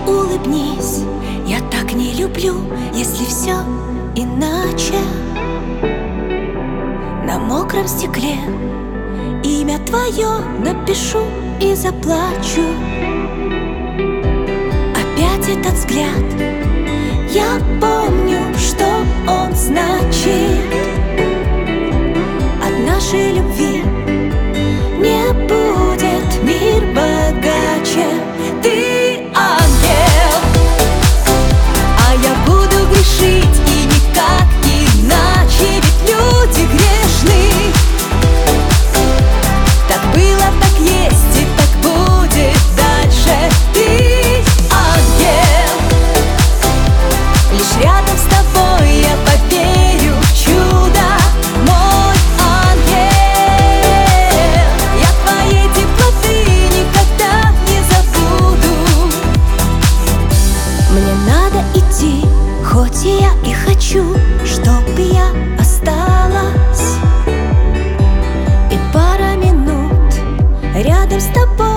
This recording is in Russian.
улыбнись. Я так не люблю, если все иначе. На мокром стекле имя твое напишу и заплачу. Опять этот взгляд, я помню, что он значит. От нашей любви не будет мир богаче. Ты ангел, а я буду грешить, и никак иначе, ведь люди грешны. Так было, так есть и так будет дальше. Ты ангел, лишь рядом с тобой я поверю в чудо. Мой ангел, я твоей теплоты никогда не забуду. Мне надо идти, хоть и я и хочу, чтоб я осталась. И пара минут рядом с тобой